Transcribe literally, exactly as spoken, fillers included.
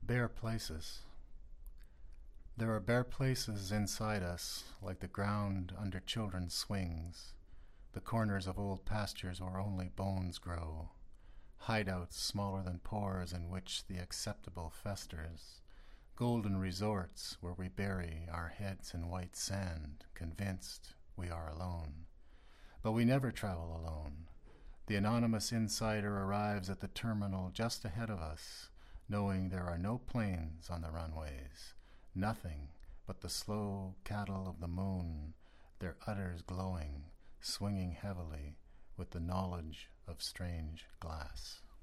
Bare places. There are bare places inside us, like the ground under children's swings, the corners of old pastures where only bones grow, hideouts smaller than pores in which the acceptable festers, golden resorts where we bury our heads in white sand, convinced we are alone. But we never travel alone. The anonymous insider arrives at the terminal just ahead of us, knowing there are no planes on the runways, nothing but the slow cattle of the moon, their udders glowing, swinging heavily with the knowledge of strange glass.